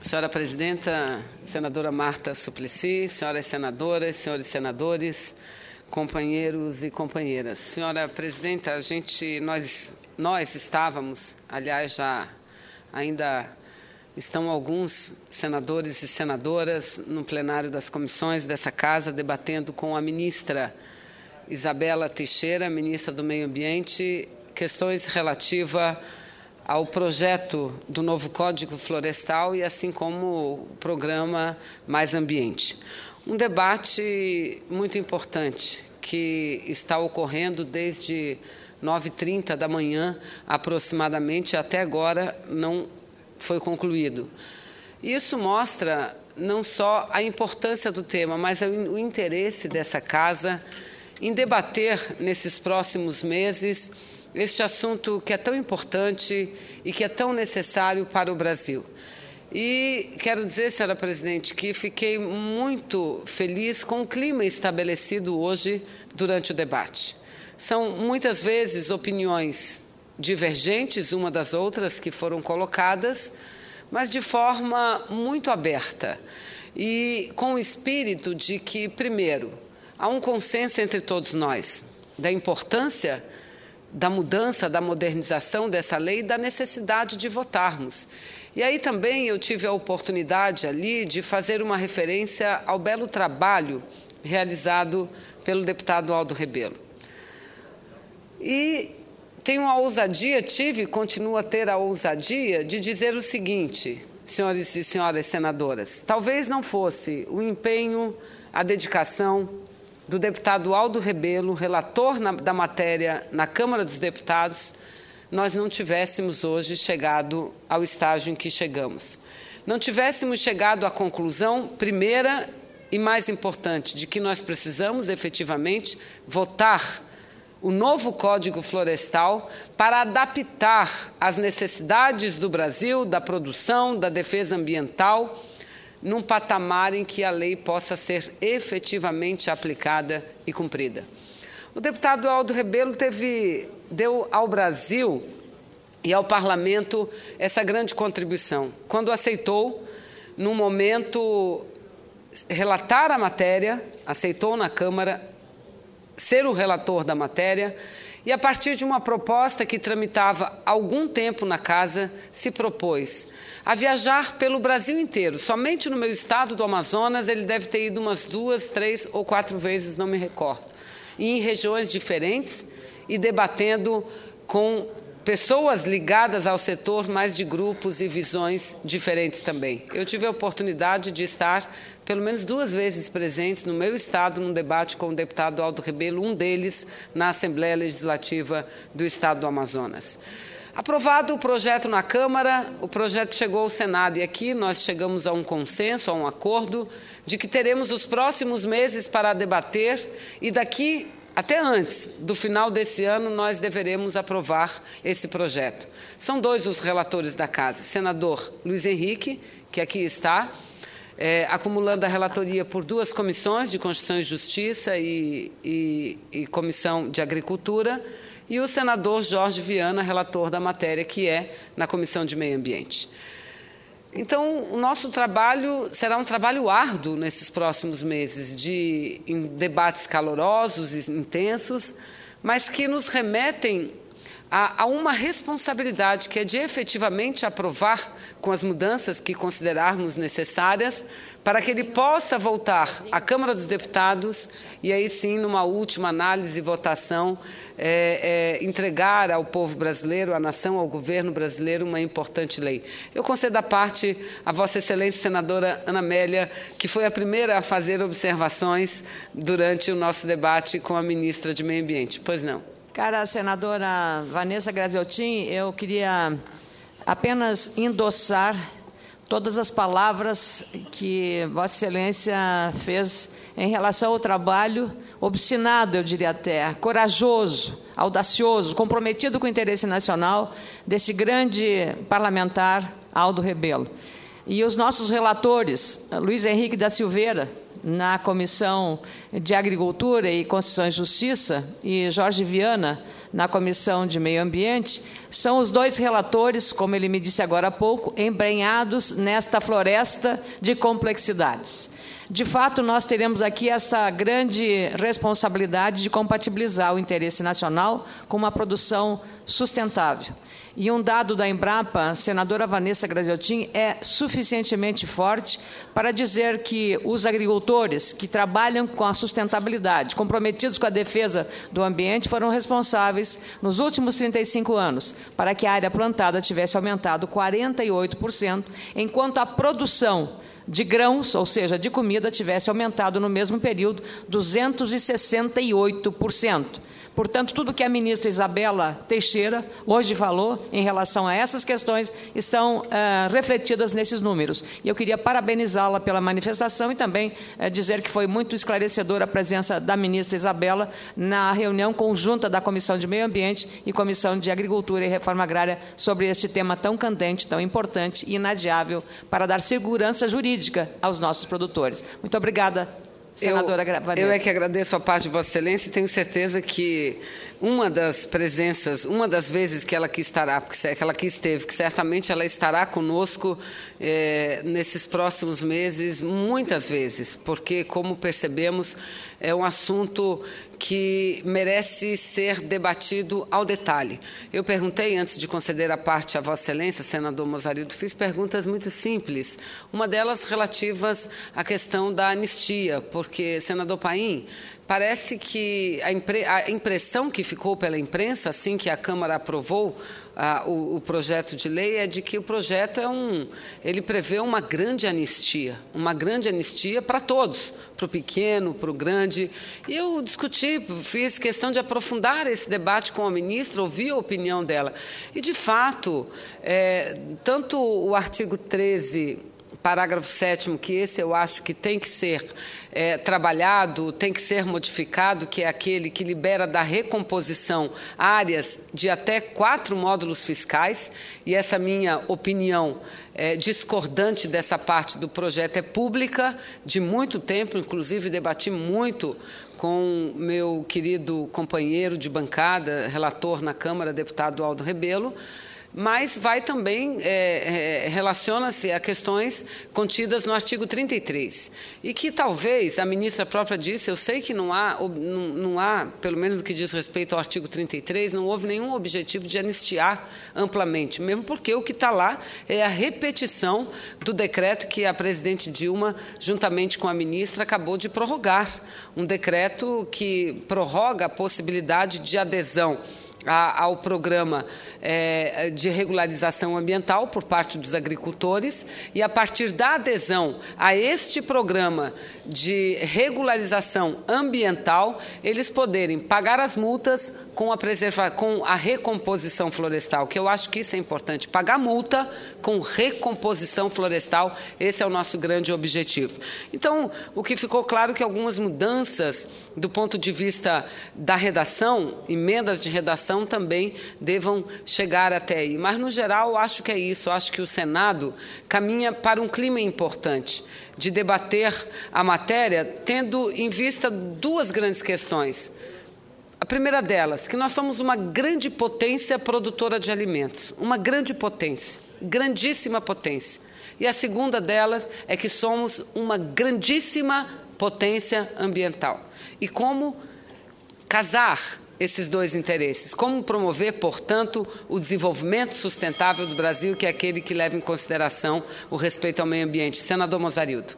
Senhora Presidenta, Senadora Marta Suplicy, senhoras senadoras, senhores senadores, companheiros e companheiras. Senhora Presidenta, nós estávamos, aliás, ainda estão alguns senadores e senadoras no plenário das comissões dessa Casa, debatendo com a ministra Isabela Teixeira, ministra do Meio Ambiente, questões relativas ao projeto do novo Código Florestal e assim como o programa Mais Ambiente. Um debate muito importante que está ocorrendo desde 9h30 da manhã, aproximadamente, até agora não foi concluído. Isso mostra não só a importância do tema, mas o interesse dessa Casa em debater nesses próximos meses este assunto que é tão importante e que é tão necessário para o Brasil. E quero dizer, senhora Presidente, que fiquei muito feliz com o clima estabelecido hoje durante o debate. São muitas vezes opiniões divergentes uma das outras que foram colocadas, mas de forma muito aberta e com o espírito de que, primeiro, há um consenso entre todos nós da importância da mudança, da modernização dessa lei e da necessidade de votarmos. E aí também eu tive a oportunidade ali de fazer uma referência ao belo trabalho realizado pelo deputado Aldo Rebelo. E tenho a ousadia, tive e continuo a ter a ousadia de dizer o seguinte, senhores e senhoras senadoras, talvez não fosse o empenho, a dedicação do deputado Aldo Rebelo, relator da matéria na Câmara dos Deputados, nós não tivéssemos hoje chegado ao estágio em que chegamos. Não tivéssemos chegado à conclusão, primeira e mais importante, de que nós precisamos efetivamente votar o novo Código Florestal para adaptar às necessidades do Brasil, da produção, da defesa ambiental, num patamar em que a lei possa ser efetivamente aplicada e cumprida. O deputado Aldo Rebelo deu ao Brasil e ao Parlamento essa grande contribuição, quando aceitou, num momento, relatar a matéria, aceitou na Câmara ser o relator da matéria, e, a partir de uma proposta que tramitava há algum tempo na Casa, se propôs a viajar pelo Brasil inteiro. Somente no meu estado do Amazonas ele deve ter ido umas 2, 3 ou 4 vezes, não me recordo, e em regiões diferentes e debatendo com pessoas ligadas ao setor, mas de grupos e visões diferentes também. Eu tive a oportunidade de estar pelo menos 2 vezes presentes no meu estado num debate com o deputado Aldo Rebelo, um deles na Assembleia Legislativa do Estado do Amazonas. Aprovado o projeto na Câmara, o projeto chegou ao Senado e aqui nós chegamos a um consenso, a um acordo, de que teremos os próximos meses para debater e daqui até antes do final desse ano, nós deveremos aprovar esse projeto. São 2 os relatores da Casa, senador Luiz Henrique, que aqui está, acumulando a relatoria por 2 comissões, de Constituição e Justiça e Comissão de Agricultura, e o senador Jorge Viana, relator da matéria, que é na Comissão de Meio Ambiente. Então, o nosso trabalho será um trabalho árduo nesses próximos meses, em debates calorosos e intensos, mas que nos remetem a uma responsabilidade que é de efetivamente aprovar com as mudanças que considerarmos necessárias para que ele possa voltar à Câmara dos Deputados e aí sim, numa última análise e votação, entregar ao povo brasileiro, à nação, ao governo brasileiro, uma importante lei. Eu concedo a parte a Vossa Excelência, senadora Ana Amélia, que foi a primeira a fazer observações durante o nosso debate com a ministra de Meio Ambiente. Pois não. Cara senadora Vanessa Graziotin, eu queria apenas endossar todas as palavras que Vossa Excelência fez em relação ao trabalho obstinado, eu diria até, corajoso, audacioso, comprometido com o interesse nacional desse grande parlamentar Aldo Rebelo. E os nossos relatores, Luiz Henrique da Silveira, na Comissão de Agricultura e Constituição e Justiça, e Jorge Viana, na Comissão de Meio Ambiente, são os dois relatores, como ele me disse agora há pouco, embrenhados nesta floresta de complexidades. De fato, nós teremos aqui essa grande responsabilidade de compatibilizar o interesse nacional com uma produção sustentável. E um dado da Embrapa, senadora Vanessa Graziotin, é suficientemente forte para dizer que os agricultores que trabalham com a sustentabilidade, comprometidos com a defesa do ambiente, foram responsáveis, nos últimos 35 anos, para que a área plantada tivesse aumentado 48%, enquanto a produção de grãos, ou seja, de comida, tivesse aumentado no mesmo período 268%. Portanto, tudo que a ministra Isabela Teixeira hoje falou em relação a essas questões estão refletidas nesses números. E eu queria parabenizá-la pela manifestação e também dizer que foi muito esclarecedora a presença da ministra Isabela na reunião conjunta da Comissão de Meio Ambiente e Comissão de Agricultura e Reforma Agrária sobre este tema tão candente, tão importante e inadiável para dar segurança jurídica aos nossos produtores. Muito obrigada, senadora Vanessa. Eu é que agradeço a parte de Vossa Excelência e tenho certeza que uma das presenças, uma das vezes que ela aqui estará, que ela aqui esteve, que certamente ela estará conosco nesses próximos meses, muitas vezes, porque, como percebemos, é um assunto que merece ser debatido ao detalhe. Eu perguntei, antes de conceder a parte a Vossa Excelência, senador Mozarildo, fiz perguntas muito simples, uma delas relativas à questão da anistia, porque, senador Paim, parece que a impressão que ficou pela imprensa, assim que a Câmara aprovou o projeto de lei, é de que o projeto ele prevê uma grande anistia para todos, para o pequeno, para o grande. E eu discuti, fiz questão de aprofundar esse debate com a ministra, ouvir a opinião dela. E, de fato, tanto o artigo 13, parágrafo 7º, que esse eu acho que tem que ser trabalhado, tem que ser modificado, que é aquele que libera da recomposição áreas de até 4 módulos fiscais, e essa minha opinião discordante dessa parte do projeto é pública, de muito tempo, inclusive debati muito com meu querido companheiro de bancada, relator na Câmara, deputado Aldo Rebelo, mas vai também, relaciona-se a questões contidas no artigo 33. E que talvez, a ministra própria disse, eu sei que não há, pelo menos no que diz respeito ao artigo 33, não houve nenhum objetivo de anistiar amplamente, mesmo porque o que está lá é a repetição do decreto que a presidente Dilma, juntamente com a ministra, acabou de prorrogar. Um decreto que prorroga a possibilidade de adesão ao programa de regularização ambiental por parte dos agricultores, e a partir da adesão a este programa de regularização ambiental, eles poderem pagar as multas com a recomposição florestal, que eu acho que isso é importante, pagar multa com recomposição florestal, esse é o nosso grande objetivo. Então, o que ficou claro é que algumas mudanças do ponto de vista da redação, emendas de redação, também devam chegar até aí. Mas, no geral, acho que é isso. Acho que o Senado caminha para um clima importante de debater a matéria, tendo em vista 2 grandes questões. A primeira delas, que nós somos uma grande potência produtora de alimentos, uma grande potência, grandíssima potência. E a segunda delas é que somos uma grandíssima potência ambiental. E como casar esses 2 interesses? Como promover, portanto, o desenvolvimento sustentável do Brasil, que é aquele que leva em consideração o respeito ao meio ambiente? Senador Mozarildo.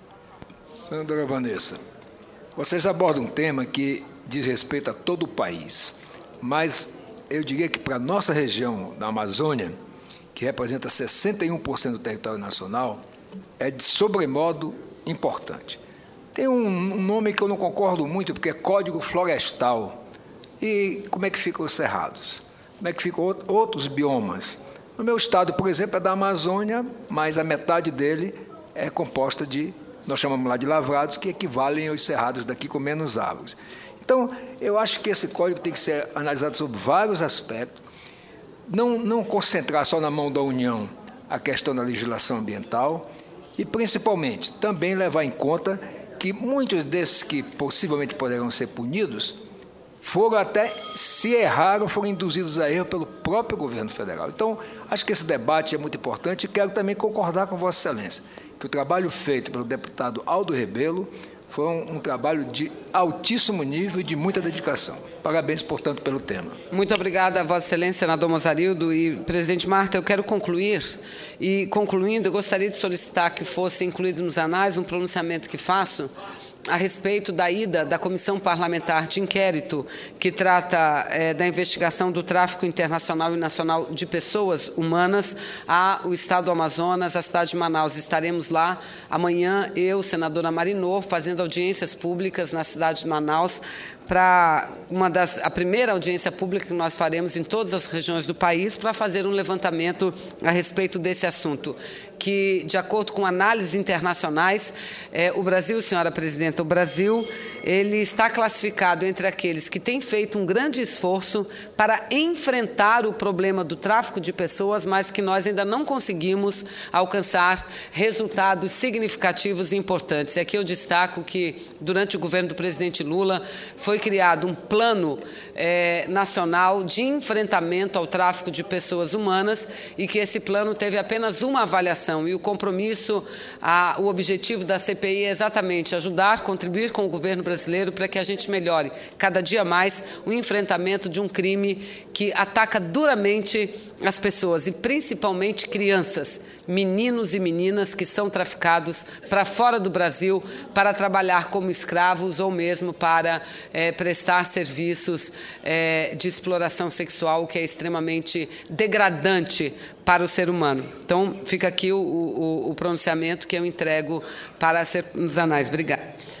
Senadora Vanessa, vocês abordam um tema que diz respeito a todo o país, mas eu diria que para a nossa região da Amazônia, que representa 61% do território nacional, é de sobremodo importante. Tem um nome que eu não concordo muito, porque é Código Florestal. E como é que ficam os cerrados? Como é que ficam outros biomas? No meu estado, por exemplo, é da Amazônia, mas a metade dele é composta de, nós chamamos lá de lavrados, que equivalem aos cerrados daqui com menos árvores. Então, eu acho que esse código tem que ser analisado sob vários aspectos, não concentrar só na mão da União a questão da legislação ambiental e, principalmente, também levar em conta que muitos desses que possivelmente poderão ser punidos foram até, se erraram, foram induzidos a erro pelo próprio governo federal. Então, acho que esse debate é muito importante e quero também concordar com Vossa Excelência, que o trabalho feito pelo deputado Aldo Rebelo foi um trabalho de altíssimo nível e de muita dedicação. Parabéns, portanto, pelo tema. Muito obrigada, Vossa Excelência, senador Mozarildo. E, presidente Marta, eu quero concluir. E, concluindo, eu gostaria de solicitar que fosse incluído nos anais um pronunciamento que faço a respeito da ida da Comissão Parlamentar de Inquérito, que trata da investigação do tráfico internacional e nacional de pessoas humanas, ao Estado do Amazonas, à cidade de Manaus. Estaremos lá amanhã, eu, senadora Marinô, fazendo audiências públicas na cidade de Manaus, para a primeira audiência pública que nós faremos em todas as regiões do país para fazer um levantamento a respeito desse assunto, que, de acordo com análises internacionais, o Brasil, senhora presidenta, o Brasil, ele está classificado entre aqueles que têm feito um grande esforço para enfrentar o problema do tráfico de pessoas, mas que nós ainda não conseguimos alcançar resultados significativos e importantes. Aqui eu destaco que, durante o governo do presidente Lula, foi criado um plano nacional de enfrentamento ao tráfico de pessoas humanas e que esse plano teve apenas uma avaliação e o compromisso, o objetivo da CPI é exatamente ajudar, contribuir com o governo brasileiro para que a gente melhore cada dia mais o enfrentamento de um crime que ataca duramente as pessoas e principalmente crianças, meninos e meninas que são traficados para fora do Brasil para trabalhar como escravos ou mesmo para prestar serviços de exploração sexual, que é extremamente degradante para o ser humano. Então, fica aqui o pronunciamento que eu entrego para ser nos anais. Obrigada.